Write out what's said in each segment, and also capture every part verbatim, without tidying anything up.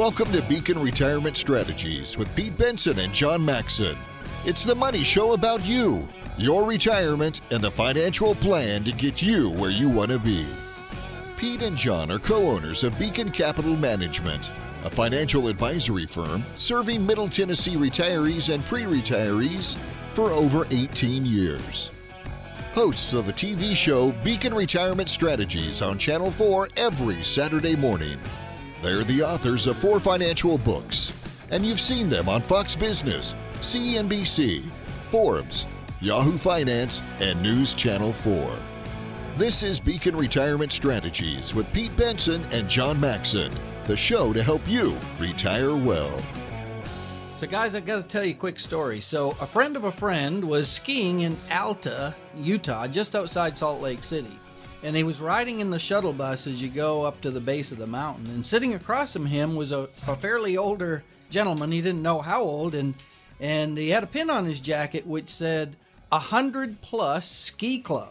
Welcome to Beacon Retirement Strategies with Pete Benson and John Maxon. It's the money show about you, your retirement, and the financial plan to get you where you want to be. Pete and John are co-owners of Beacon Capital Management, a financial advisory firm serving Middle Tennessee retirees and pre-retirees for over eighteen years. Hosts of the T V show Beacon Retirement Strategies on Channel four every Saturday morning. They're the authors of four financial books, and you've seen them on Fox Business, C N B C, Forbes, Yahoo Finance, and News Channel four. This is Beacon Retirement Strategies with Pete Benson and John Maxon, the show to help you retire well. So guys, I got to tell you a quick story. So a friend of a friend was skiing in Alta, Utah, just outside Salt Lake City. And he was riding in the shuttle bus as you go up to the base of the mountain. And sitting across from him was a, a fairly older gentleman. He didn't know how old. And, and he had a pin on his jacket which said, one hundred plus Ski Club.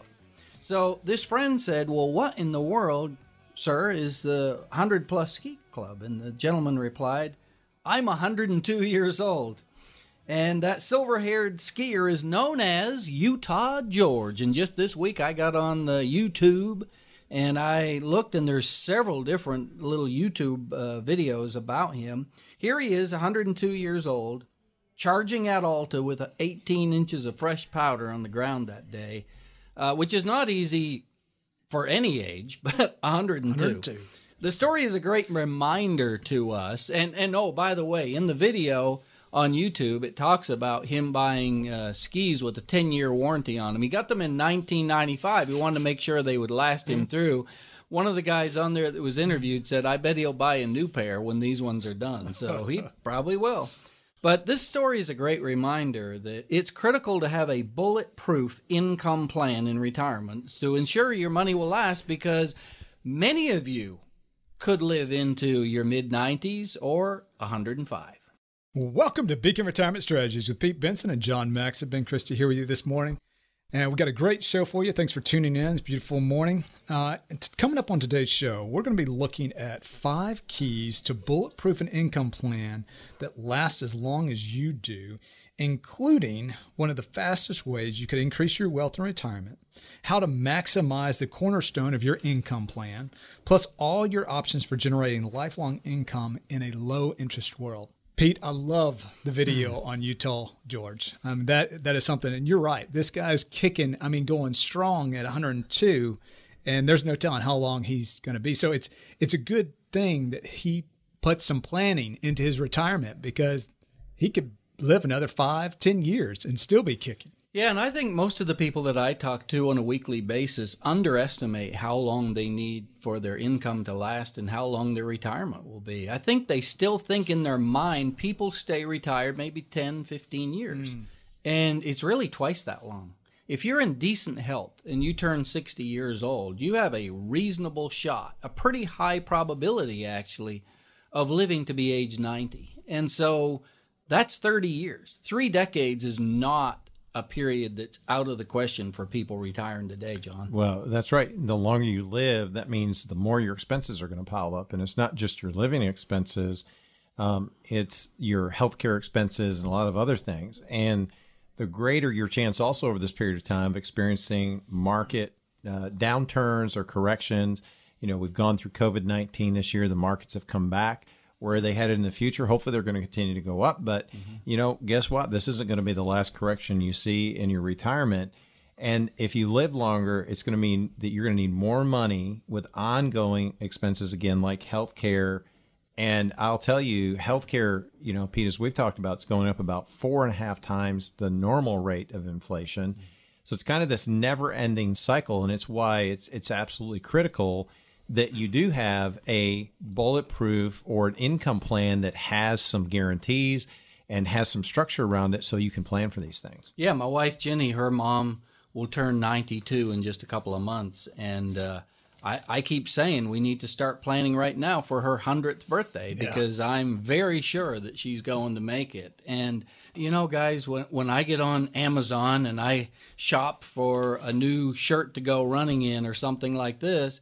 So this friend said, well, what in the world, sir, is the one hundred plus Ski Club? And the gentleman replied, I'm one hundred two years old. And that silver-haired skier is known as Utah George. And just this week I got on the YouTube and I looked, and there's several different little YouTube uh, videos about him. Here he is, one hundred two years old, charging at Alta with eighteen inches of fresh powder on the ground that day, uh, which is not easy for any age, but one hundred two. one hundred two. The story is a great reminder to us. And, and oh, by the way, in the video on YouTube, it talks about him buying uh, skis with a ten-year warranty on them. He got them in nineteen ninety-five. He wanted to make sure they would last him through. One of the guys on there that was interviewed said, I bet he'll buy a new pair when these ones are done. So he probably will. But this story is a great reminder that it's critical to have a bulletproof income plan in retirement to ensure your money will last, because many of you could live into your mid nineties or one hundred five. Welcome to Beacon Retirement Strategies with Pete Benson and John Maxon. Ben Christie here with you this morning. And we've got a great show for you. Thanks for tuning in. It's a beautiful morning. Uh, coming up on today's show, we're going to be looking at five keys to bulletproof an income plan that lasts as long as you do, including one of the fastest ways you could increase your wealth in retirement, how to maximize the cornerstone of your income plan, plus all your options for generating lifelong income in a low-interest world. Pete, I love the video on Utah George. Um, that that is something, and you're right. This guy's kicking, I mean, going strong at one hundred two, and there's no telling how long he's going to be. So it's it's a good thing that he put some planning into his retirement, because he could live another five, ten years and still be kicking. Yeah, and I think most of the people that I talk to on a weekly basis underestimate how long they need for their income to last and how long their retirement will be. I think they still think in their mind people stay retired maybe ten, fifteen years, mm. and it's really twice that long. If you're in decent health and you turn sixty years old, you have a reasonable shot, a pretty high probability actually, of living to be age ninety. And so that's thirty years. Three decades is not a period that's out of the question for people retiring today, John. Well, that's right. The longer you live, that means the more your expenses are going to pile up. And it's not just your living expenses. Um, it's your healthcare expenses and a lot of other things. And the greater your chance also over this period of time of experiencing market uh, downturns or corrections. You know, we've gone through COVID nineteen this year. The markets have come back. Where are they headed in the future? Hopefully they're going to continue to go up. But, mm-hmm. you know, guess what? This isn't going to be the last correction you see in your retirement. And if you live longer, it's going to mean that you're going to need more money with ongoing expenses, again, like healthcare. And I'll tell you, healthcare, you know, Pete, as we've talked about, it's going up about four and a half times the normal rate of inflation. Mm-hmm. So it's kind of this never-ending cycle. And it's why it's it's absolutely critical that you do have a bulletproof or an income plan that has some guarantees and has some structure around it so you can plan for these things. Yeah, my wife, Jenny, her mom will turn ninety-two in just a couple of months. And uh, I, I keep saying we need to start planning right now for her hundredth birthday, because yeah. I'm very sure that she's going to make it. And, you know, guys, when, when I get on Amazon and I shop for a new shirt to go running in or something like this,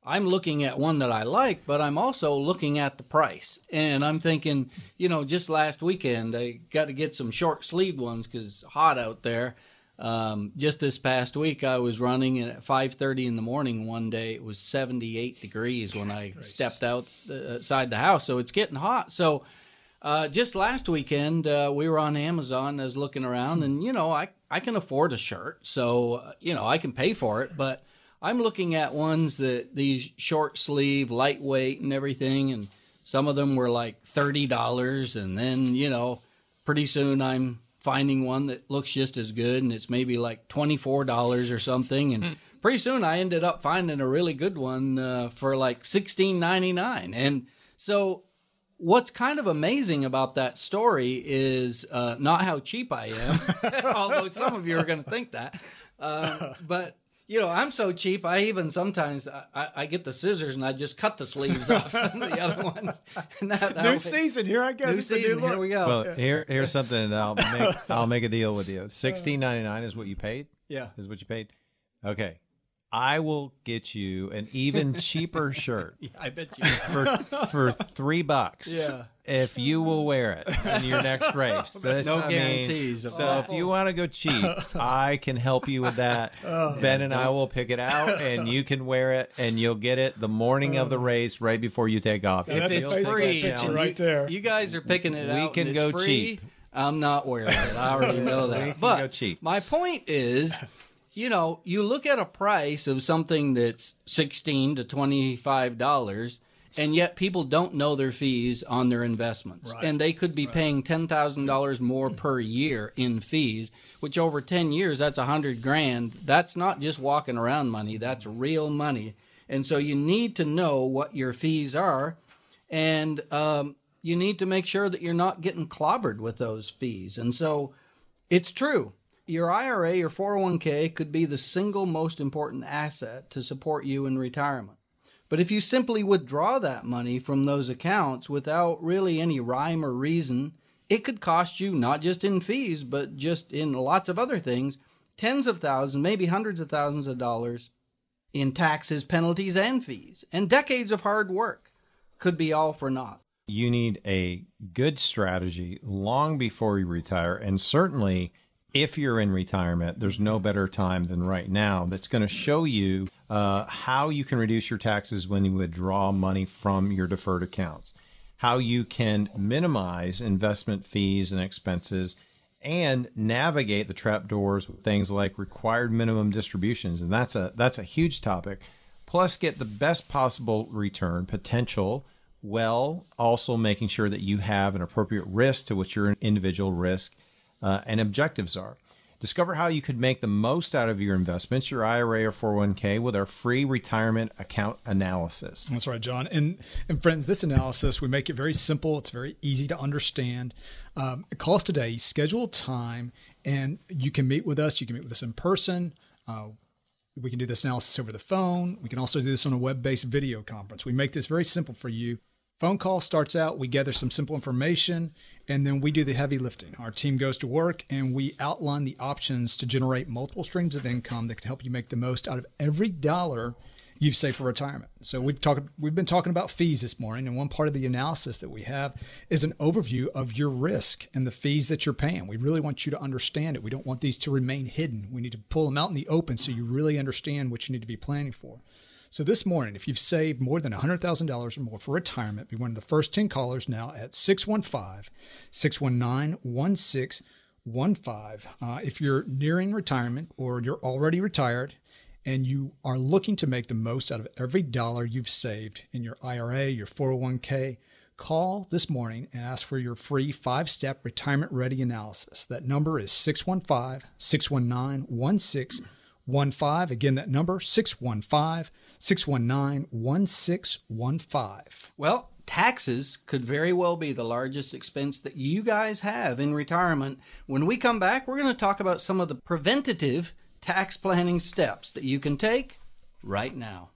I'm looking at one that I like, but I'm also looking at the price. And I'm thinking, you know, just last weekend, I got to get some short-sleeved ones because it's hot out there. Um, just this past week, I was running, and at five thirty in the morning one day, it was seventy-eight degrees when I stepped out outside the house. So it's getting hot. So uh, just last weekend, uh, we were on Amazon. I was looking around, and, you know, I, I can afford a shirt. So, uh, you know, I can pay for it, but I'm looking at ones that these short sleeve, lightweight and everything, and some of them were like thirty dollars. And then, you know, pretty soon I'm finding one that looks just as good, and it's maybe like twenty-four dollars or something. And pretty soon I ended up finding a really good one uh, for like sixteen ninety-nine. And so what's kind of amazing about that story is uh, not how cheap I am, although some of you are going to think that, uh, but you know, I'm so cheap, I even sometimes, I, I get the scissors and I just cut the sleeves off some of the other ones. And that, that New way, season, here I go. New This is a new season, look. here we go. Well, here here's something that I'll make I'll make a deal with you. sixteen ninety-nine is what you paid? Yeah. Is what you paid? Okay. I will get you an even cheaper shirt Yeah, I bet you. for for three bucks. Yeah. If you will wear it in your next race. That's, No I mean, guarantees. so if you want to go cheap, I can help you with that. Ben and I will pick it out, and you can wear it, and you'll get it the morning of the race, right before you take off. Now, that's If a it's Facebook free, picture and right you, there. you guys are picking it We out. can and it's go free, cheap. I'm not wearing it. I already know that. We can but go cheap. my point is, you know, you look at a price of something that's sixteen to twenty-five dollars, and yet people don't know their fees on their investments. Right. And they could be right. paying ten thousand dollars more per year in fees, which over ten years, that's a hundred grand. That's not just walking around money. That's real money. And so you need to know what your fees are, and um, you need to make sure that you're not getting clobbered with those fees. And so it's true. Your I R A or four oh one k could be the single most important asset to support you in retirement. But if you simply withdraw that money from those accounts without really any rhyme or reason, it could cost you not just in fees, but just in lots of other things, tens of thousands, maybe hundreds of thousands of dollars in taxes, penalties, and fees. And decades of hard work could be all for naught. You need a good strategy long before you retire, and certainly if you're in retirement, there's no better time than right now that's going to show you uh, how you can reduce your taxes when you withdraw money from your deferred accounts, how you can minimize investment fees and expenses, and navigate the trapdoors with things like required minimum distributions. And that's a that's a huge topic. Plus, get the best possible return potential, while also making sure that you have an appropriate risk to what your individual risk Uh, and objectives are. Discover how you could make the most out of your investments, your I R A or four oh one k, with our free retirement account analysis. That's right, John. And and friends, this analysis, we make it very simple. It's very easy to understand. Um, call us today, schedule time, and you can meet with us. You can meet with us in person. Uh, we can do this analysis over the phone. We can also do this on a web-based video conference. We make this very simple for you. Phone call starts out, we gather some simple information, and then we do the heavy lifting. Our team goes to work, and we outline the options to generate multiple streams of income that can help you make the most out of every dollar you've saved for retirement. So we've talked, we've been talking about fees this morning, and one part of the analysis that we have is an overview of your risk and the fees that you're paying. We really want you to understand it. We don't want these to remain hidden. We need to pull them out in the open so you really understand what you need to be planning for. So this morning, if you've saved more than one hundred thousand dollars or more for retirement, be one of the first ten callers now at six one five, six one nine, one six one five. Uh, if you're nearing retirement or you're already retired and you are looking to make the most out of every dollar you've saved in your I R A, your four oh one k, call this morning and ask for your free five-step retirement-ready analysis. That number is six one five, six one nine, one six one five. Again, that number, six one five, six one nine, one six one five. Well, taxes could very well be the largest expense that you guys have in retirement. When we come back, we're going to talk about some of the preventative tax planning steps that you can take right now.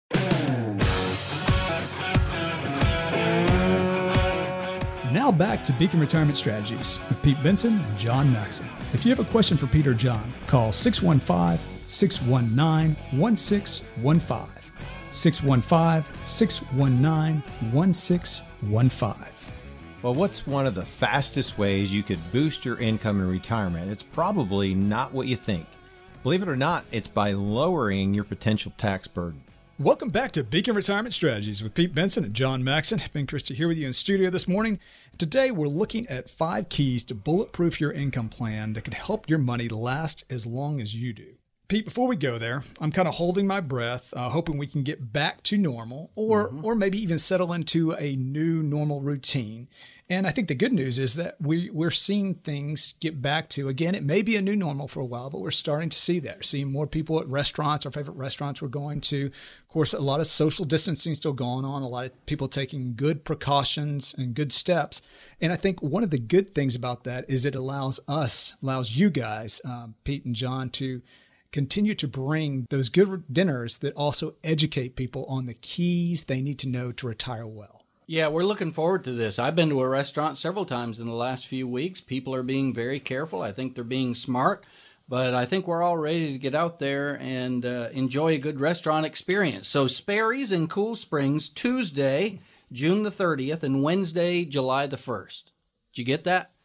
Now back to Beacon Retirement Strategies with Pete Benson and John Maxon. If you have a question for Pete or John, call six one five, six one nine, one six one five. six one five, six one nine, one six one five. Well, what's one of the fastest ways you could boost your income in retirement? It's probably not what you think. Believe it or not, it's by lowering your potential tax burden. Welcome back to Beacon Retirement Strategies with Pete Benson and John Maxon. Ben Christie here with you in studio this morning. Today, we're looking at five keys to bulletproof your income plan that could help your money last as long as you do. Pete, before we go there, I'm kind of holding my breath, uh, hoping we can get back to normal or mm-hmm. or maybe even settle into a new normal routine. And I think the good news is that we, we're seeing things get back to, again, it may be a new normal for a while, but we're starting to see that. We're seeing more people at restaurants, our favorite restaurants we're going to. Of course, a lot of social distancing still going on, a lot of people taking good precautions and good steps. And I think one of the good things about that is it allows us, allows you guys, um, Pete and John, to continue to bring those good dinners that also educate people on the keys they need to know to retire well. Yeah, we're looking forward to this. I've been to a restaurant several times in the last few weeks. People are being very careful. I think they're being smart, but I think we're all ready to get out there and uh, enjoy a good restaurant experience. So Sperry's in Cool Springs, Tuesday, June the thirtieth, and Wednesday, July the first. Did you get that?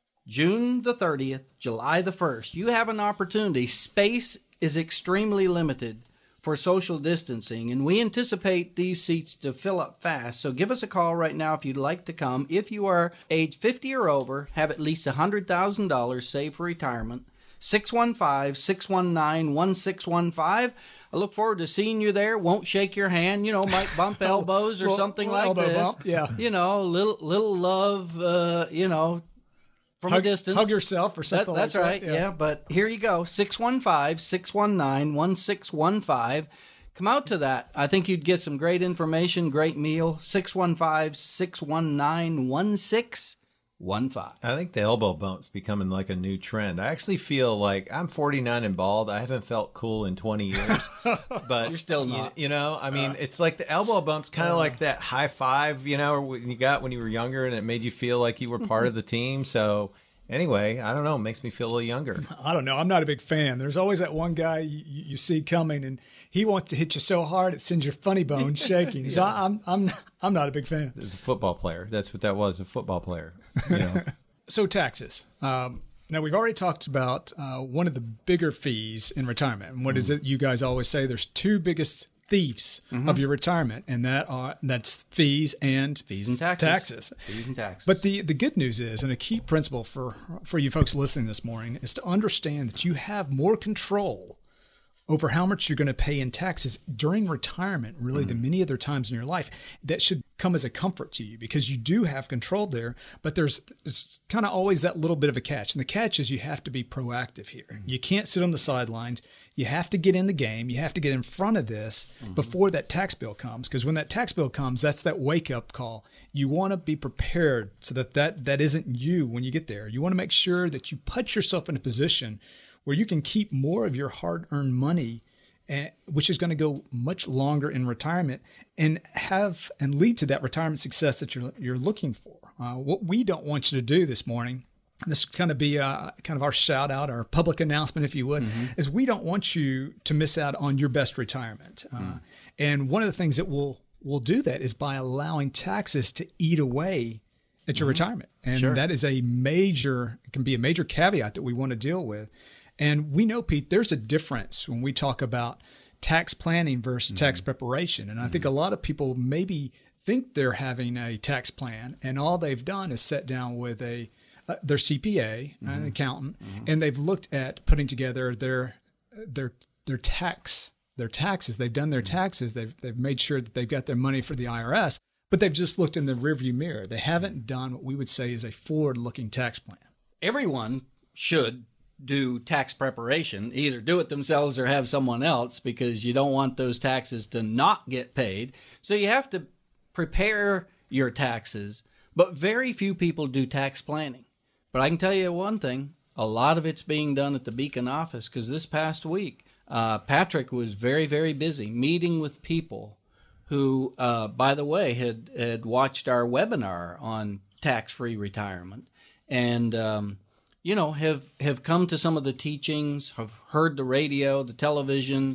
June the thirtieth, July the first. You have an opportunity. Space is extremely limited for social distancing, and we anticipate these seats to fill up fast. So give us a call right now if you'd like to come. If you are age fifty or over, have at least one hundred thousand dollars saved for retirement, six one five, six one nine, one six one five. I look forward to seeing you there. Won't shake your hand, you know, might bump elbows or well, something well, like elbow this. Bump, yeah. You know, little little love, uh, you know, from hug, a distance. Hug yourself or something that, that's like right, that. That's right, yeah. yeah. But here you go, six one five, six one nine, one six one five. Come out to that. I think you'd get some great information, great meal. six one five, six one nine, one six one five. I think the elbow bump's becoming like a new trend. I actually feel like I'm forty-nine and bald. I haven't felt cool in twenty years. But you're still not. You, you know, I mean, uh, it's like the elbow bump's kind of uh, like that high five, you know, when you got when you were younger and it made you feel like you were part of the team. So anyway, I don't know. It makes me feel a little younger. I don't know. I'm not a big fan. There's always that one guy you, you see coming, and he wants to hit you so hard it sends your funny bone shaking. yeah. So I'm I'm I'm not a big fan. There's a football player. That's what that was, a football player. You know. So taxes. Um, now, we've already talked about uh, one of the bigger fees in retirement. And what mm. is it you guys always say? There's two biggest thieves mm-hmm. of your retirement, and that are that's fees and fees and taxes. Taxes. Fees and taxes. But the the good news is, and a key principle for for you folks listening this morning, is to understand that you have more control over how much you're going to pay in taxes during retirement, really, mm-hmm. than many other times in your life. That should come as a comfort to you because you do have control there, but there's, there's kind of always that little bit of a catch. And the catch is you have to be proactive here. Mm-hmm. You can't sit on the sidelines. You have to get in the game. You have to get in front of this mm-hmm. before that tax bill comes, because when that tax bill comes, that's that wake-up call. You want to be prepared so that, that that isn't you when you get there. You want to make sure that you put yourself in a position where you can keep more of your hard-earned money, uh, which is going to go much longer in retirement, and have and lead to that retirement success that you're you're looking for. Uh, what we don't want you to do this morning, this is kind of be uh, kind of our shout out, our public announcement, if you would, mm-hmm. is we don't want you to miss out on your best retirement. Uh, mm. And one of the things that will will do that is by allowing taxes to eat away at your mm-hmm. retirement, and sure. that is a major, it can be a major caveat that we want to deal with. And we know, Pete, there's a difference when we talk about tax planning versus mm-hmm. tax preparation. And I mm-hmm. think a lot of people maybe think they're having a tax plan, and all they've done is sit down with a uh, their C P A, mm-hmm. an accountant, mm-hmm. and they've looked at putting together their their their tax their taxes. They've done their mm-hmm. taxes. They've they've made sure that they've got their money for the I R S, but they've just looked in the rearview mirror. They haven't done what we would say is a forward-looking tax plan. Everyone should do tax preparation, either do it themselves or have someone else, because you don't want those taxes to not get paid. So you have to prepare your taxes, but very few people do tax planning. But I can tell you one thing, a lot of it's being done at the Beacon office, because this past week, uh, Patrick was very, very busy meeting with people who, uh, by the way, had, had watched our webinar on tax-free retirement and, um, you know, have, have come to some of the teachings, have heard the radio, the television,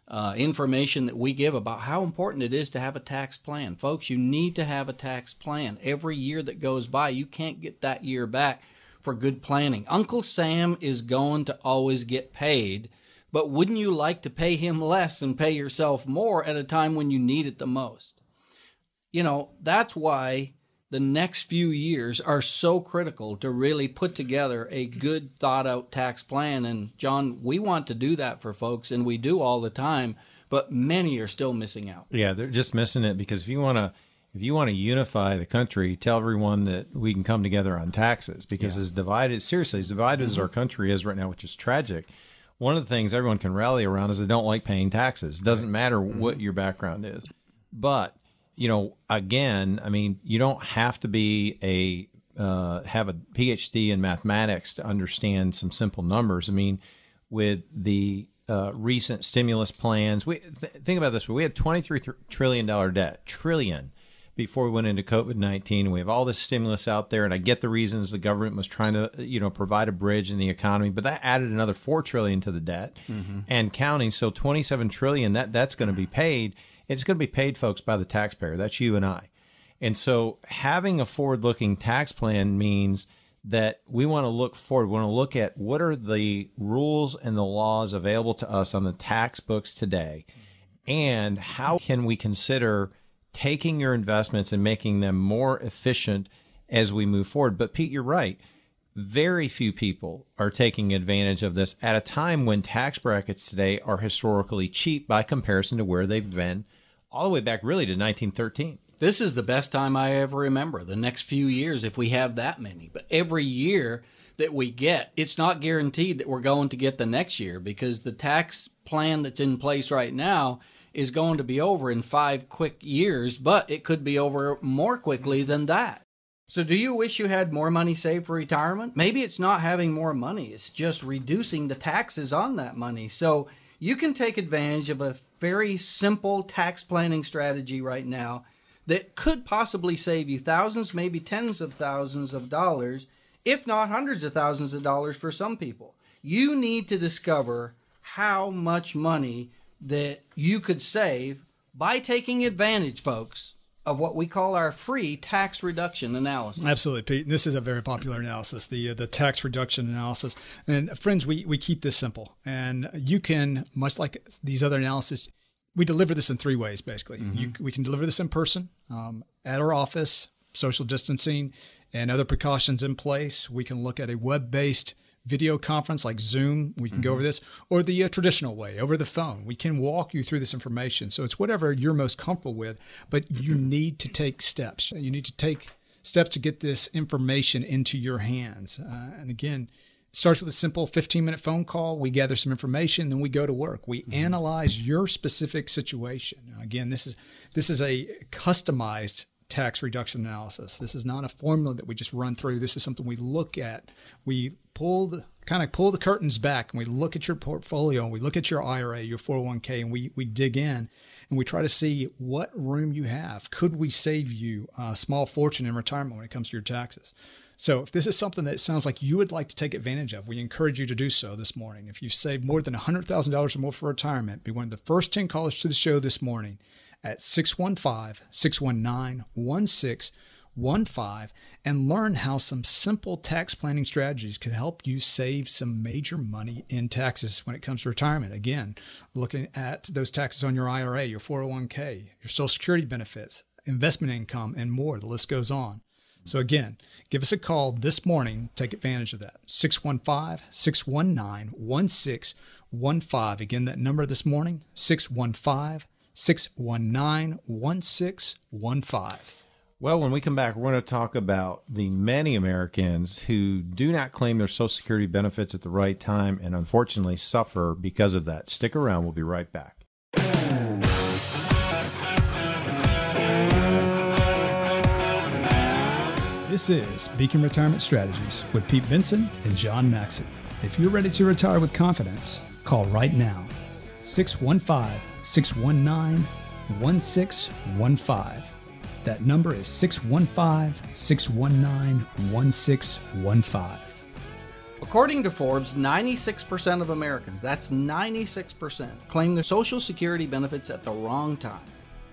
uh, information that we give about how important it is to have a tax plan. Folks, you need to have a tax plan. Every year that goes by, you can't get that year back for good planning. Uncle Sam is going to always get paid, but wouldn't you like to pay him less and pay yourself more at a time when you need it the most? You know, that's why the next few years are so critical to really put together a good thought out tax plan. And John, we want to do that for folks, and we do all the time, but many are still missing out. Yeah, they're just missing it, because if you want to if you want to unify the country, tell everyone that we can come together on taxes, because yeah. as divided, seriously, as divided mm-hmm. as our country is right now, which is tragic, one of the things everyone can rally around is they don't like paying taxes. It doesn't matter mm-hmm. what your background is. But you know, again, I mean, you don't have to be a uh, have a P H D in mathematics to understand some simple numbers. I mean, with the uh, recent stimulus plans, we th- think about this: we had twenty-three trillion dollars debt, trillion, before we went into COVID nineteen. We have all this stimulus out there, and I get the reasons the government was trying to, you know, provide a bridge in the economy, but that added another four trillion dollars to the debt mm-hmm. and counting. So twenty-seven trillion dollars, that that's going to be paid. It's going to be paid, folks, by the taxpayer. That's you and I. And so having a forward-looking tax plan means that we want to look forward. We want to look at what are the rules and the laws available to us on the tax books today, and how can we consider taking your investments and making them more efficient as we move forward. But Pete, you're right. Very few people are taking advantage of this at a time when tax brackets today are historically cheap by comparison to where they've been all the way back really to nineteen thirteen. This is the best time I ever remember, the next few years, if we have that many. But every year that we get, it's not guaranteed that we're going to get the next year, because the tax plan that's in place right now is going to be over in five quick years, but it could be over more quickly than that. So do you wish you had more money saved for retirement? Maybe it's not having more money. It's just reducing the taxes on that money. So you can take advantage of a very simple tax planning strategy right now that could possibly save you thousands, maybe tens of thousands of dollars, if not hundreds of thousands of dollars for some people. You need to discover how much money that you could save by taking advantage, folks, of what we call our free tax reduction analysis. Absolutely, Pete. This is a very popular analysis, the uh, the tax reduction analysis. And friends, we, we keep this simple. And you can, much like these other analyses, we deliver this in three ways, basically. Mm-hmm. You, we can deliver this in person, um, at our office, social distancing, and other precautions in place. We can look at a web-based video conference like Zoom. We can mm-hmm. go over this, or the uh, traditional way, over the phone. We can walk you through this information. So it's whatever you're most comfortable with, but you need to take steps. You need to take steps to get this information into your hands. Uh, and again, it starts with a simple fifteen-minute phone call. We gather some information, then we go to work. We mm-hmm. analyze your specific situation. Now, again, this is this is a customized tax reduction analysis. This is not a formula that we just run through. This is something we look at. We pull the kind of pull the curtains back, and we look at your portfolio, and we look at your I R A, your four oh one k, and we we dig in, and we try to see what room you have. Could we save you a small fortune in retirement when it comes to your taxes? So if this is something that sounds like you would like to take advantage of, we encourage you to do so this morning. If you've saved more than one hundred thousand dollars or more for retirement, be one of the first ten callers to the show this morning at six one five, six one nine, one six one five and learn how some simple tax planning strategies could help you save some major money in taxes when it comes to retirement. Again, looking at those taxes on your I R A, your four oh one k, your Social Security benefits, investment income, and more. The list goes on. So again, give us a call this morning. Take advantage of that. six one five, six one nine, one six one five. Again, that number this morning, six one five, six one nine, one six one five. Well, when we come back, we're going to talk about the many Americans who do not claim their Social Security benefits at the right time and unfortunately suffer because of that. Stick around. We'll be right back. This is Beacon Retirement Strategies with Pete Benson and John Maxon. If you're ready to retire with confidence, call right now. six one five, six one nine, one six one five. That number is six one five, six one nine, one six one five. According to Forbes, ninety-six percent of Americans, that's ninety-six percent, claim their Social Security benefits at the wrong time.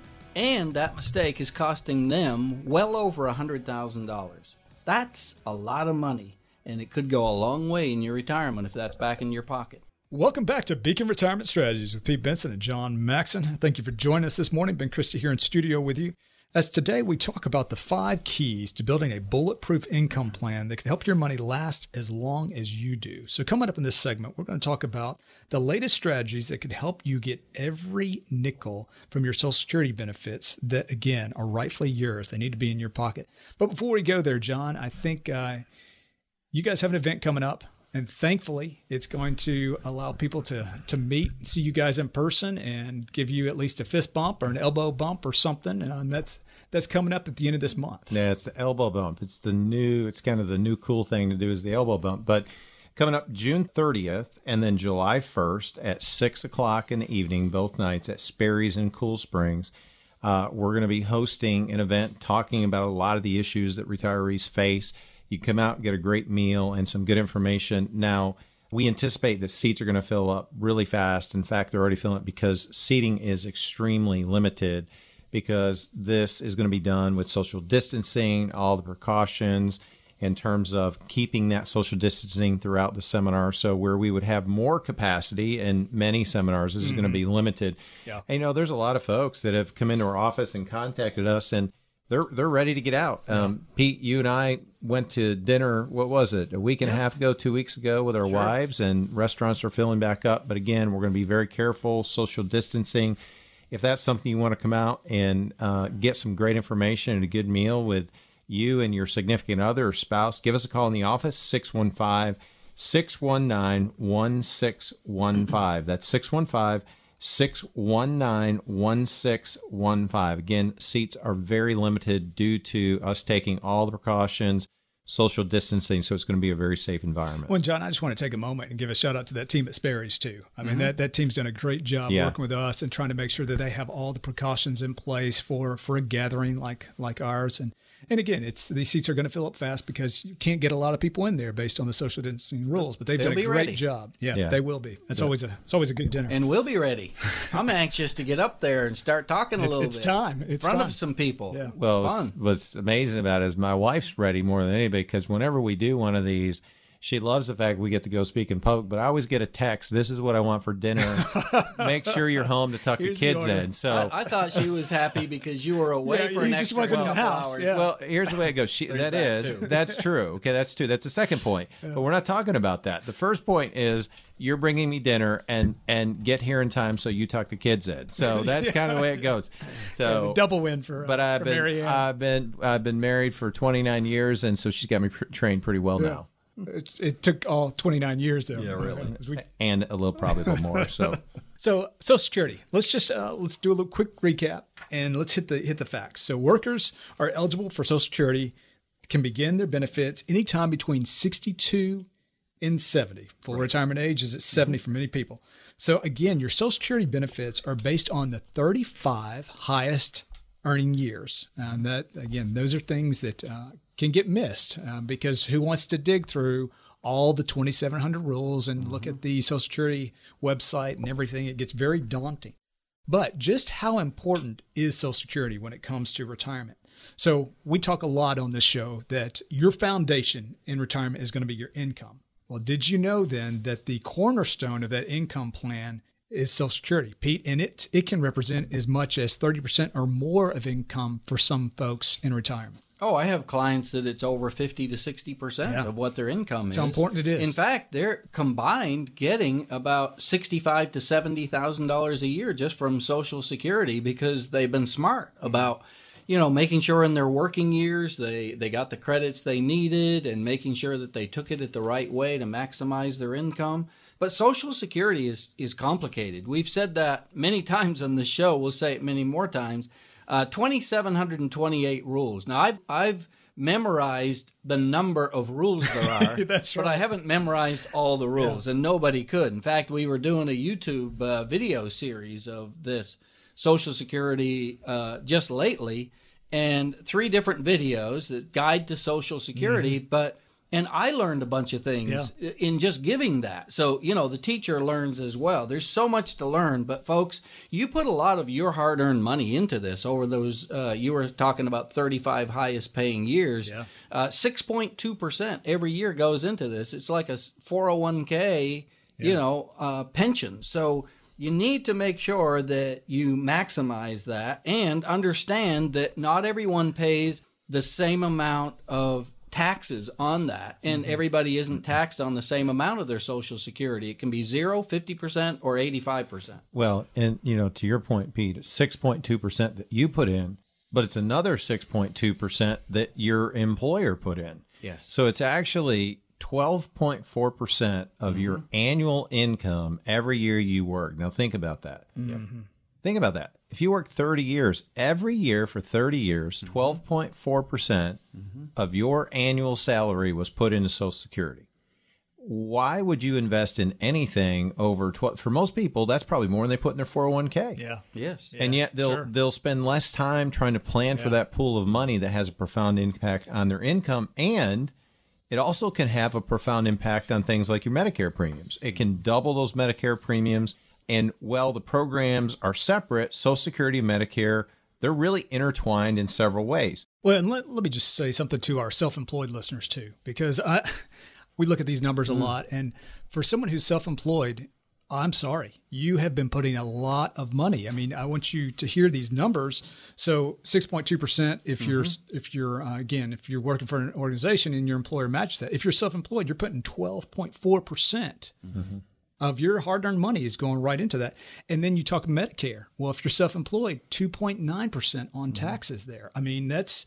And that mistake is costing them well over one hundred thousand dollars. That's a lot of money, and it could go a long way in your retirement if that's back in your pocket. Welcome back to Beacon Retirement Strategies with Pete Benson and John Maxon. Thank you for joining us this morning. Ben Christie here in studio with you. As today we talk about the five keys to building a bulletproof income plan that can help your money last as long as you do. So coming up in this segment, we're going to talk about the latest strategies that could help you get every nickel from your Social Security benefits that, again, are rightfully yours. They need to be in your pocket. But before we go there, John, I think uh, you guys have an event coming up. And thankfully, it's going to allow people to to meet, see you guys in person, and give you at least a fist bump or an elbow bump or something. And that's that's coming up at the end of this month. Yeah, it's the elbow bump. It's the new. It's kind of the new cool thing to do is the elbow bump. But coming up June thirtieth and then July first at six o'clock in the evening, both nights at Sperry's in Cool Springs, uh, we're going to be hosting an event talking about a lot of the issues that retirees face. You come out and get a great meal and some good information. Now, we anticipate that seats are going to fill up really fast. In fact, they're already filling up because seating is extremely limited because this is going to be done with social distancing, all the precautions in terms of keeping that social distancing throughout the seminar. So where we would have more capacity in many seminars, this is mm-hmm. going to be limited. Yeah. And, you know, there's a lot of folks that have come into our office and contacted us, and They're they're ready to get out. Um, Pete, you and I went to dinner, what was it, a week and yeah. a half ago, two weeks ago with our sure. wives, and restaurants are filling back up. But again, we're going to be very careful, social distancing. If that's something you want to come out and uh, get some great information and a good meal with you and your significant other or spouse, give us a call in the office, six one five, six one nine, one six one five. That's six one five, six one nine, one six one five. Again, seats are very limited due to us taking all the precautions, social distancing, so it's going to be a very safe environment. Well, John, I just want to take a moment and give a shout out to that team at Sperry's too. I mean, mm-hmm. that, that team's done a great job yeah. working with us and trying to make sure that they have all the precautions in place for, for a gathering like like ours. And And again, it's these seats are going to fill up fast because you can't get a lot of people in there based on the social distancing rules. But they've They'll done a great ready. job. Yeah, yeah, they will be. It's yeah. always a it's always a good dinner. And we'll be ready. I'm anxious to get up there and start talking a it's, little it's bit. Time. It's in front time. of some people. Yeah. Well, it's fun. What's, what's amazing about it is my wife's ready more than anybody because whenever we do one of these, she loves the fact we get to go speak in public, but I always get a text, this is what I want for dinner. Make sure you're home to tuck Here's the kids the in. So I, I thought she was happy because you were away Yeah, for you an just extra wasn't in couple the house. hours. Yeah. Well, here's the way it goes. She, that, that is, too. that's true. Okay, that's true. That's the second point. Yeah. But we're not talking about that. The first point is you're bringing me dinner and and get here in time so you tuck the kids in. So that's yeah. kind of the way it goes. So yeah, double win for. Uh, but I've for been Mary Ann. I've been I've been married for twenty-nine years, and so she's got me pr- trained pretty well yeah. now. It, it took all twenty-nine years though. Yeah, really. We, and a little probably a little more. So, so Social Security. Let's just uh, let's do a little quick recap and let's hit the hit the facts. So workers are eligible for Social Security, can begin their benefits anytime between sixty-two and seventy. Full right. retirement age is at seventy for many people. So again, your Social Security benefits are based on the thirty-five highest earning years, and that again, those are things that uh, can get missed uh, because who wants to dig through all the twenty-seven hundred rules and mm-hmm. look at the Social Security website and everything? It gets very daunting. But just how important is Social Security when it comes to retirement? So we talk a lot on this show that your foundation in retirement is going to be your income. Well, did you know then that the cornerstone of that income plan is Social Security, Pete? And it it can represent as much as thirty percent or more of income for some folks in retirement. Oh, I have clients that it's over fifty to sixty percent yeah. of what their income That's is. how important it is. In fact, they're combined getting about sixty-five to seventy thousand dollars a year just from Social Security because they've been smart about, you know, making sure in their working years they, they got the credits they needed and making sure that they took it at the right way to maximize their income. But Social Security is is complicated. We've said that many times on the show. We'll say it many more times. Uh, two thousand seven hundred twenty-eight rules. Now, I've I've memorized the number of rules there are, That's right. but I haven't memorized all the rules, yeah. and nobody could. In fact, we were doing a YouTube uh, video series of this Social Security uh, just lately, and three different videos that guide to Social Security, mm-hmm. but And I learned a bunch of things yeah. in just giving that. So, you know, the teacher learns as well. There's so much to learn. But, folks, you put a lot of your hard-earned money into this over those, uh, you were talking about thirty-five highest-paying years. Yeah. Uh, six point two percent every year goes into this. It's like a four oh one k, yeah. you know, uh, pension. So you need to make sure that you maximize that and understand that not everyone pays the same amount of taxes on that, and mm-hmm. everybody isn't taxed on the same amount of their Social Security. It can be zero, fifty percent, or eighty-five percent. Well, and you know, to your point, Pete, it's six point two percent that you put in, but it's another six point two percent that your employer put in. Yes. So it's actually twelve point four percent of mm-hmm. your annual income every year you work. Now think about that. Mm-hmm. Think about that. If you work thirty years, every year for thirty years, twelve point four percent mm-hmm. of your annual salary was put into Social Security. Why would you invest in anything over twelve? For most people, that's probably more than they put in their four oh one k. Yeah. Yes. And yeah, yet they'll sure. they'll spend less time trying to plan yeah. for that pool of money that has a profound impact on their income, and it also can have a profound impact on things like your Medicare premiums. It can double those Medicare premiums. And while the programs are separate, Social Security and Medicare, they're really intertwined in several ways. Well, and let, let me just say something to our self-employed listeners too, because I, we look at these numbers a mm. lot. And for someone who's self-employed, I'm sorry, you have been putting a lot of money. I mean, I want you to hear these numbers. So six point two percent if mm-hmm. you're, if you're uh, again, if you're working for an organization and your employer matches that. If you're self-employed, you're putting twelve point four percent. Mm-hmm. of your hard-earned money is going right into that. And then you talk Medicare. Well, if you're self-employed, two point nine percent on taxes there. I mean, that's,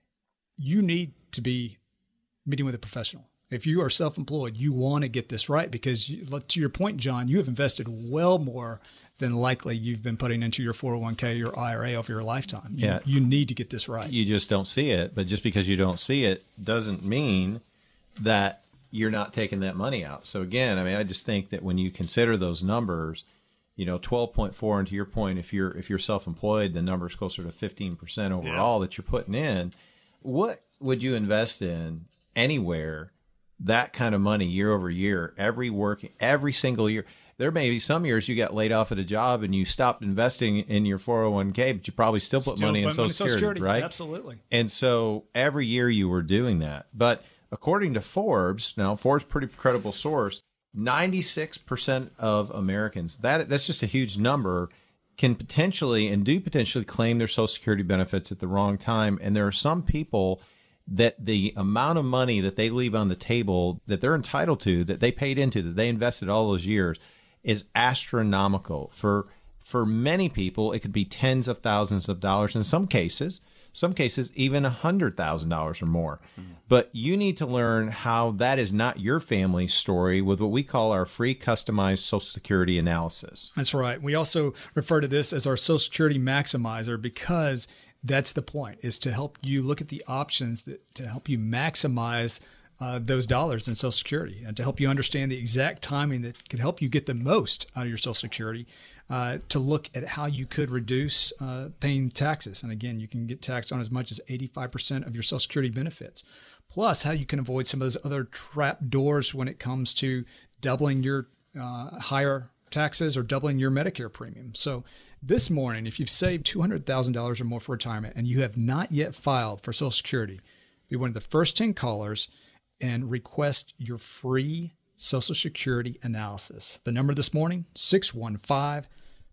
you need to be meeting with a professional. If you are self-employed, you want to get this right because, you, to your point, John, you have invested well more than likely you've been putting into your four oh one k, your I R A over your lifetime. You, yeah. you need to get this right. You just don't see it. But just because you don't see it doesn't mean that you're not taking that money out. So again, I mean, I just think that when you consider those numbers, you know, twelve point four, and to your point, if you're if you're self-employed, the number is closer to fifteen percent overall yeah. that you're putting in. What would you invest in anywhere that kind of money year over year, every working, every single year? There may be some years you got laid off at a job and you stopped investing in your four oh one k, but you probably still put still money in Social Security, Security, right? Absolutely. And so every year you were doing that. But according to Forbes, now Forbes, pretty credible source, ninety-six percent of Americans, that that's just a huge number, can potentially and do potentially claim their Social Security benefits at the wrong time. And there are some people that the amount of money that they leave on the table that they're entitled to, that they paid into, that they invested all those years, is astronomical. For for many people, it could be tens of thousands of dollars in some cases. Some cases, even one hundred thousand dollars or more. Mm-hmm. But you need to learn how that is not your family's story with what we call our free customized Social Security analysis. That's right. We also refer to this as our Social Security Maximizer because that's the point, is to help you look at the options that to help you maximize uh, those dollars in Social Security and to help you understand the exact timing that could help you get the most out of your Social Security. Uh, to look at how you could reduce uh, paying taxes. And again, you can get taxed on as much as eighty-five percent of your Social Security benefits. Plus, how you can avoid some of those other trap doors when it comes to doubling your uh, higher taxes or doubling your Medicare premium. So this morning, if you've saved two hundred thousand dollars or more for retirement and you have not yet filed for Social Security, be one of the first ten callers and request your free Social Security analysis. The number this morning, six one five,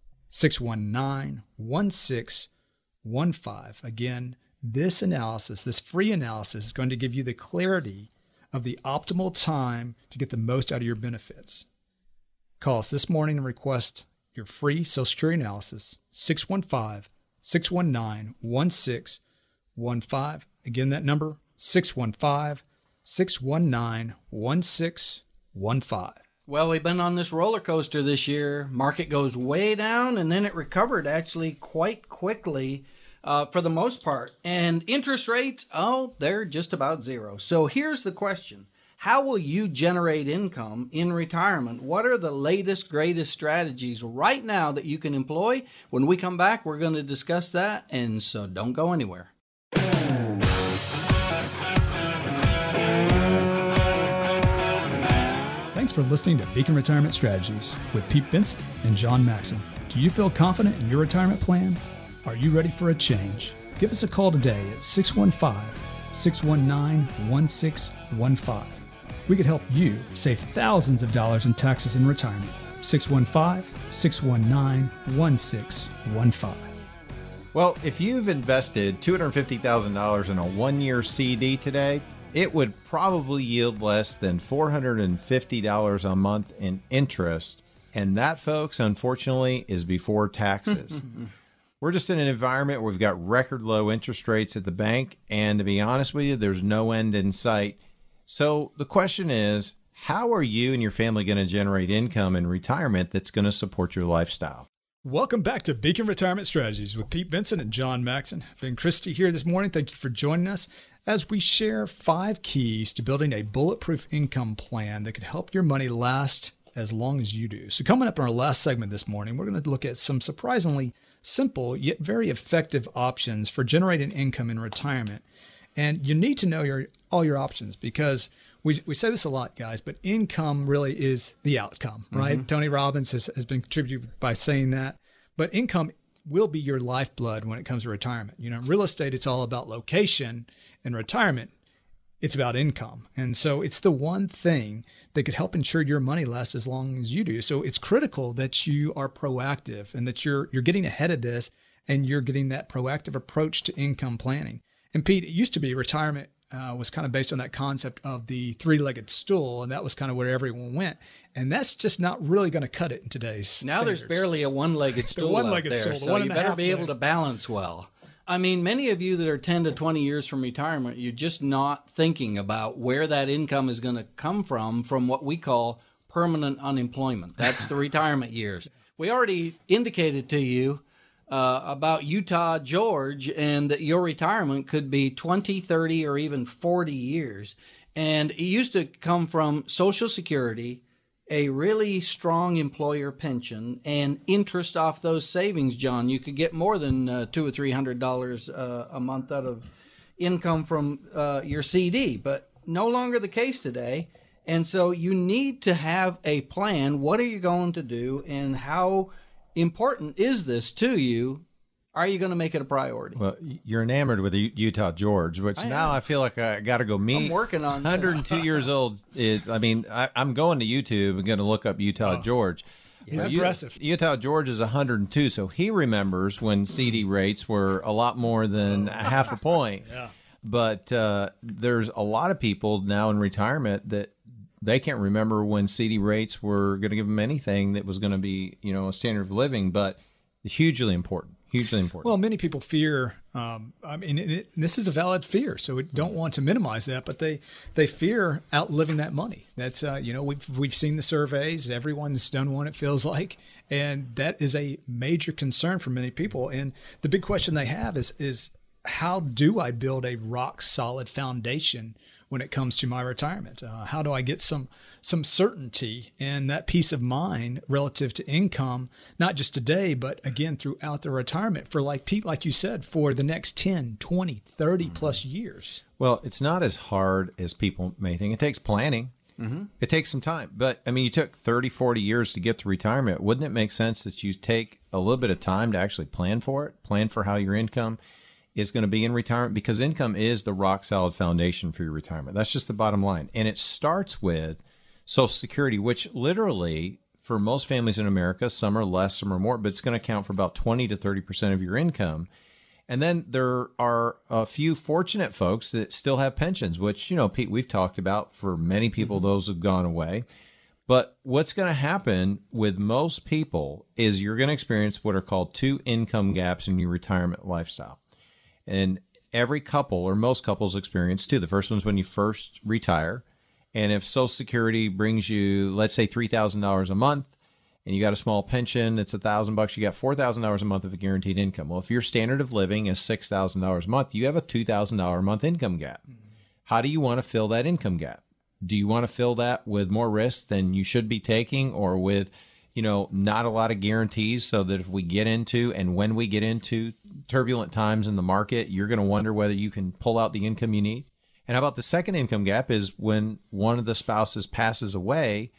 six one nine, one six one five. Again, this analysis, this free analysis is going to give you the clarity of the optimal time to get the most out of your benefits. Call us this morning and request your free Social Security analysis, six one five, six one nine, one six one five. Again, that number, six one five, six one nine, one six one five. Well, we've been on this roller coaster this year. Market goes way down, and then it recovered actually quite quickly uh, for the most part. And interest rates, oh, they're just about zero. So here's the question. How will you generate income in retirement? What are the latest, greatest strategies right now that you can employ? When we come back, we're going to discuss that, and so don't go anywhere. Thanks for listening to Beacon Retirement Strategies with Pete Benson and John Maxon. Do you feel confident in your retirement plan? Are you ready for a change? Give us a call today at six one five, six one nine, one six one five. We could help you save thousands of dollars in taxes in retirement. six one five, six one nine, one six one five. Well, if you've invested two hundred fifty thousand dollars in a one-year C D today, it would probably yield less than four hundred fifty dollars a month in interest. And that, folks, unfortunately, is before taxes. We're just in an environment where we've got record low interest rates at the bank. And to be honest with you, there's no end in sight. So the question is, how are you and your family going to generate income in retirement that's going to support your lifestyle? Welcome back to Beacon Retirement Strategies with Pete Benson and John Maxon. Ben Christie here this morning. Thank you for joining us as we share five keys to building a bulletproof income plan that could help your money last as long as you do. So coming up in our last segment this morning, we're going to look at some surprisingly simple yet very effective options for generating income in retirement. And you need to know your all your options because we we say this a lot, guys, but income really is the outcome, right? Mm-hmm. Tony Robbins has, has been contributed by saying that. But income will be your lifeblood when it comes to retirement. You know, in real estate, it's all about location. In retirement, it's about income. And so it's the one thing that could help ensure your money lasts as long as you do. So it's critical that you are proactive and that you're you're getting ahead of this and you're getting that proactive approach to income planning. And Pete, it used to be retirement uh, was kind of based on that concept of the three-legged stool, and that was kind of where everyone went. And that's just not really going to cut it in today's Now standards. There's barely a one-legged stool one-legged out there, stool, the so one you and a better half be able leg. to balance well. I mean, many of you that are ten to twenty years from retirement, you're just not thinking about where that income is going to come from, from what we call permanent unemployment. That's the retirement years. We already indicated to you uh, about Utah George and that your retirement could be twenty, thirty, or even forty years. And it used to come from Social Security, a really strong employer pension, and interest off those savings, John. You could get more than uh, two or three hundred dollars uh, a month out of income from uh, your C D, but no longer the case today. And so you need to have a plan. What are you going to do, and how important is this to you? Are you going to make it a priority? Well, you're enamored with the Utah George, which I now am. I feel like I got to go meet. I'm working on one hundred two years old. Is I mean, I, I'm going to YouTube and going to look up Utah Oh. George. He's Well, impressive. U- Utah George is one hundred two, so he remembers when C D rates were a lot more than a half a point. Yeah. But uh, there's a lot of people now in retirement that they can't remember when C D rates were going to give them anything that was going to be, you know, a standard of living, but hugely important. Hugely important. Well, many people fear. Um, I mean, it, it, this is a valid fear, so we don't want to minimize that. But they they fear outliving that money. That's uh, you know we've we've seen the surveys. Everyone's done one. It feels like, and that is a major concern for many people. And the big question they have is is how do I build a rock solid foundation when it comes to my retirement? Uh, how do I get some some certainty and that peace of mind relative to income, not just today, but again, throughout the retirement for, like Pete, like you said, for the next ten, twenty, thirty plus years? Well, it's not as hard as people may think. It takes planning. Mm-hmm. It takes some time. But, I mean, you took thirty, forty years to get to retirement. Wouldn't it make sense that you take a little bit of time to actually plan for it, plan for how your income is going to be in retirement? Because income is the rock solid foundation for your retirement. That's just the bottom line. And it starts with Social Security, which literally for most families in America, some are less, some are more, but it's going to account for about twenty to thirty percent of your income. And then there are a few fortunate folks that still have pensions, which, you know, Pete, we've talked about. For many people, mm-hmm. those have gone away. But what's going to happen with most people is you're going to experience what are called two income gaps in your retirement lifestyle. And every couple, or most couples, experience two. The first one's when you first retire. And if Social Security brings you, let's say, three thousand dollars a month, and you got a small pension, it's one thousand bucks, you got four thousand dollars a month of a guaranteed income. Well, if your standard of living is six thousand dollars a month, you have a two thousand dollars a month income gap. Mm-hmm. How do you want to fill that income gap? Do you want to fill that with more risk than you should be taking, or with, you know, not a lot of guarantees, so that if we get into, and when we get into turbulent times in the market, you're going to wonder whether you can pull out the income you need? And how about the second income gap is when one of the spouses passes away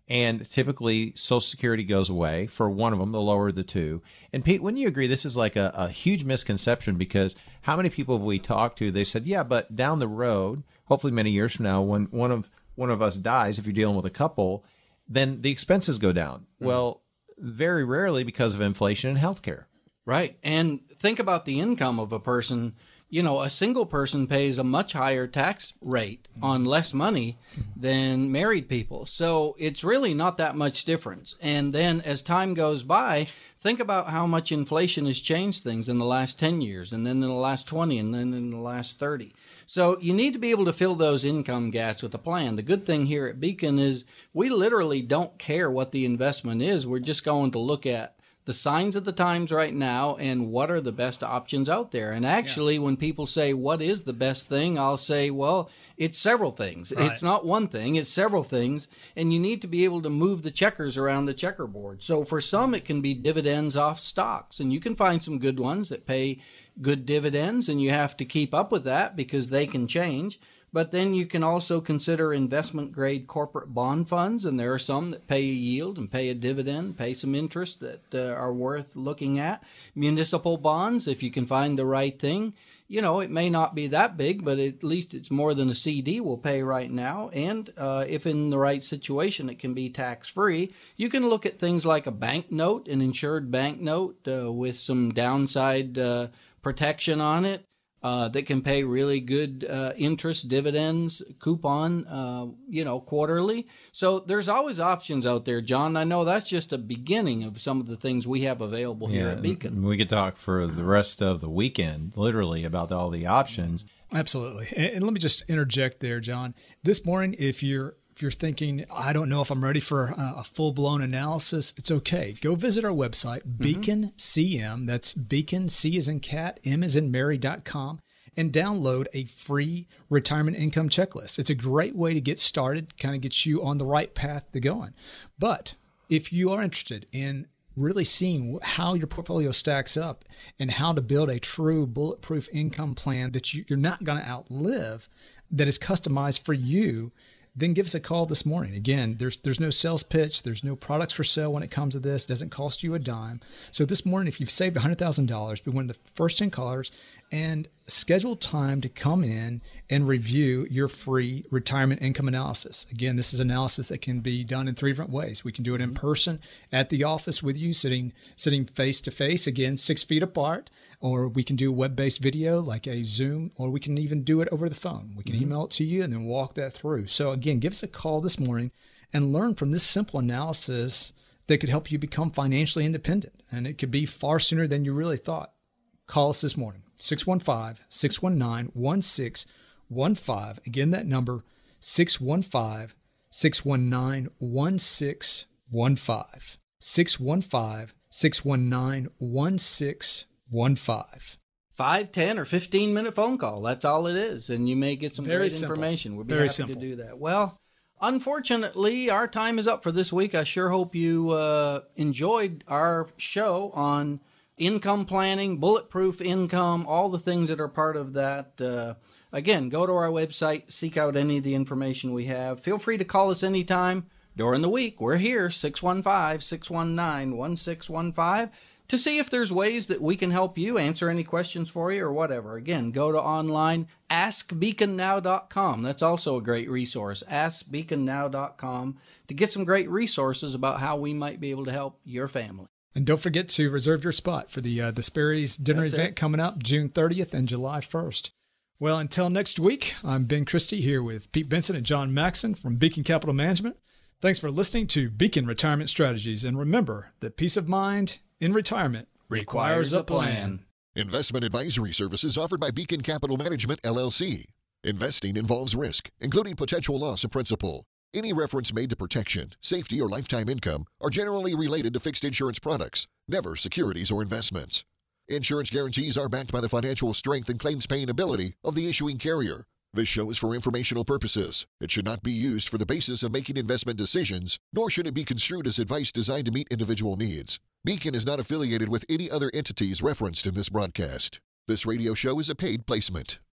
And typically, Social Security goes away for one of them, the lower of the two. And Pete, wouldn't you agree this is like a, a huge misconception? Because how many people have we talked to? They said, yeah, but down the road, hopefully many years from now, when one of one of us dies, if you're dealing with a couple, then the expenses go down. Mm-hmm. Well, very rarely because of inflation and healthcare. Right. And think about the income of a person. You know, a single person pays a much higher tax rate on less money than married people. So it's really not that much difference. And then as time goes by, think about how much inflation has changed things in the last ten years, and then in the last twenty, and then in the last thirty. So you need to be able to fill those income gaps with a plan. The good thing here at Beacon is we literally don't care what the investment is. We're just going to look at the signs of the times right now and what are the best options out there. And actually, yeah. when people say, what is the best thing? I'll say, well, it's several things. Right. It's not one thing, it's several things. And you need to be able to move the checkers around the checkerboard. So for some, it can be dividends off stocks. And you can find some good ones that pay good dividends, and you have to keep up with that because they can change. But then you can also consider investment-grade corporate bond funds, and there are some that pay a yield and pay a dividend, pay some interest that uh, are worth looking at. Municipal bonds, if you can find the right thing. You know, it may not be that big, but at least it's more than a C D will pay right now. And uh, if in the right situation, it can be tax-free. You can look at things like a bank note, an insured bank note uh, with some downside uh, protection on it. Uh, that can pay really good uh, interest, dividends, coupon, uh, you know, quarterly. So there's always options out there, John. I know that's just a beginning of some of the things we have available here yeah, at Beacon. We could talk for the rest of the weekend, literally, about all the options. Absolutely. And, and let me just interject there, John. This morning, if you're If you're thinking, I don't know if I'm ready for a, a full-blown analysis, it's okay. Go visit our website, mm-hmm. Beacon C M. That's Beacon, C as in cat, M as in Mary dot com, and download a free retirement income checklist. It's a great way to get started, kind of get you on the right path to going. But if you are interested in really seeing how your portfolio stacks up and how to build a true bulletproof income plan that you, you're not going to outlive, that is customized for you, then give us a call this morning. Again, there's there's no sales pitch. There's no products for sale when it comes to this. It doesn't cost you a dime. So this morning, if you've saved one hundred thousand dollars, be one of the first ten callers and schedule time to come in and review your free retirement income analysis. Again, this is analysis that can be done in three different ways. We can do it in person at the office with you, sitting sitting face to face, again, six feet apart. Or we can do web-based video like a Zoom, or we can even do it over the phone. We can mm-hmm. email it to you and then walk that through. So again, give us a call this morning and learn from this simple analysis that could help you become financially independent. And it could be far sooner than you really thought. Call us this morning, six one five, six one nine, one six one five. Again, that number, six one five, six one nine, one six one five. six one five, six one nine, one six one five. Five, ten, or fifteen minute phone call. That's all it is. And you may get some Very great simple. information. We'll be Very happy simple. to do that. Well, unfortunately, our time is up for this week. I sure hope you uh, enjoyed our show on income planning, bulletproof income, all the things that are part of that. Uh, again, go to our website, seek out any of the information we have. Feel free to call us anytime during the week. We're here, six one five, six one nine, one six one five. to see if there's ways that we can help you, answer any questions for you or whatever. Again, go to online, ask beacon now dot com. That's also a great resource, ask beacon now dot com, to get some great resources about how we might be able to help your family. And don't forget to reserve your spot for the uh, the Sperry's dinner That's event it. coming up June thirtieth and July first. Well, until next week, I'm Ben Christie here with Pete Benson and John Maxson from Beacon Capital Management. Thanks for listening to Beacon Retirement Strategies. And remember that peace of mind in retirement requires a plan. Investment advisory services offered by Beacon Capital Management, L L C. Investing involves risk, including potential loss of principal. Any reference made to protection, safety, or lifetime income are generally related to fixed insurance products, never securities or investments. Insurance guarantees are backed by the financial strength and claims-paying ability of the issuing carrier. This show is for informational purposes. It should not be used for the basis of making investment decisions, nor should it be construed as advice designed to meet individual needs. Beacon is not affiliated with any other entities referenced in this broadcast. This radio show is a paid placement.